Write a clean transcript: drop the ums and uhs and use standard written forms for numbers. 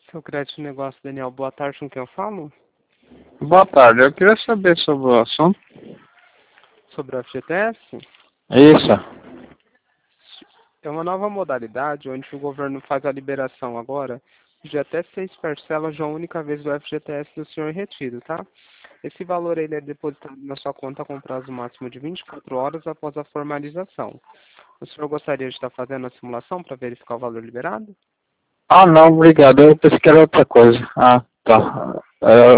Seu crédito de negócio, Daniel, boa tarde, com quem eu falo? Boa tarde, eu queria saber sobre o assunto. Sobre o FGTS? Isso. É uma nova modalidade onde o governo faz a liberação agora de até 6 parcelas de uma única vez do FGTS do senhor em retiro, tá? Esse valor ele é depositado na sua conta com prazo máximo de 24 horas após a formalização. O senhor gostaria de estar fazendo a simulação para verificar o valor liberado? Ah, não, obrigado. Eu pensei que era outra coisa. Ah, tá.